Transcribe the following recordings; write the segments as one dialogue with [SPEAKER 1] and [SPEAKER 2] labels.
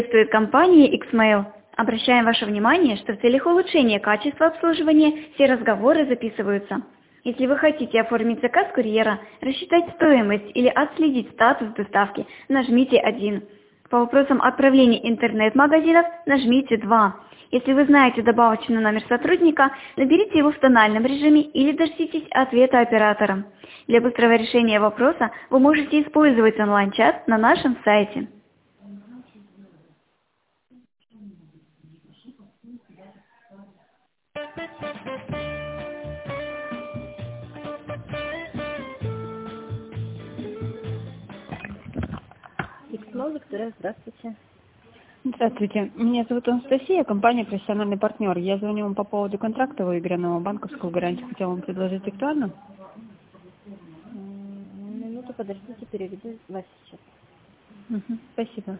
[SPEAKER 1] Приветствует компания Xmail. Обращаем ваше внимание, что в целях улучшения качества обслуживания все разговоры записываются. Если вы хотите оформить заказ курьера, рассчитать стоимость или отследить статус доставки, нажмите 1. По вопросам отправления интернет-магазинов нажмите 2. Если вы знаете добавочный номер сотрудника, наберите его в тональном режиме или дождитесь ответа оператора. Для быстрого решения вопроса вы можете использовать онлайн-чат на нашем сайте. Xmail, Виктория, здравствуйте.
[SPEAKER 2] Здравствуйте, меня зовут Анастасия, компания «Профессиональный партнер». Я звоню вам по поводу контракта выигранного, банковскую гарантию хотела вам предложить. Актуально?
[SPEAKER 1] Минуту, подождите, переведу вас сейчас.
[SPEAKER 2] Спасибо.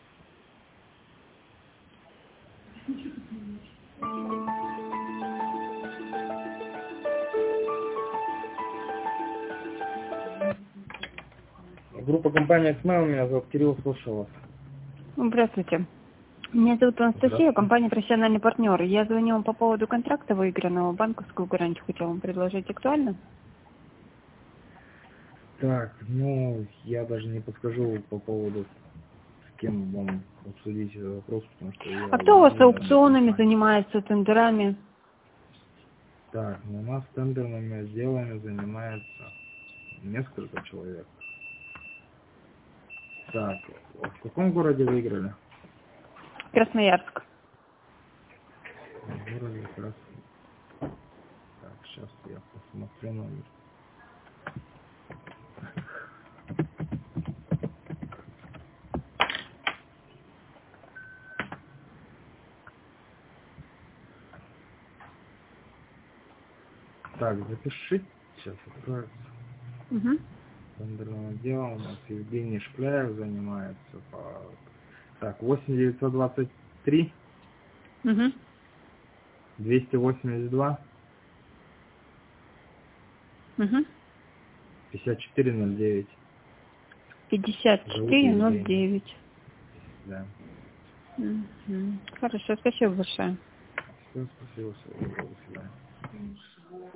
[SPEAKER 3] Группа компании Xmail, меня зовут Кирилл, слушаю вас.
[SPEAKER 2] Здравствуйте. Меня зовут Анастасия, компания «Профессиональный партнер». Я звоню вам по поводу контракта выигранного, банковскую гарантию хотела вам предложить. Актуально?
[SPEAKER 3] Так, я даже не подскажу по поводу, с кем вам обсудить этот вопрос, потому что я...
[SPEAKER 2] А кто у вас аукционами занимается, тендерами?
[SPEAKER 3] Так, у нас тендерными делами занимается несколько человек. Так, в каком городе выиграли?
[SPEAKER 2] Красноярск.
[SPEAKER 3] В городе Красноярск. Так, сейчас я посмотрю номер. Так, запишите, сейчас откроется. Тендерным делом у нас Евгений Шкляев занимается по... Так, 8923 282 5409.
[SPEAKER 2] 5409.
[SPEAKER 3] Да.
[SPEAKER 2] Хорошо, спасибо большое.
[SPEAKER 3] Все, спасибо, до свидания.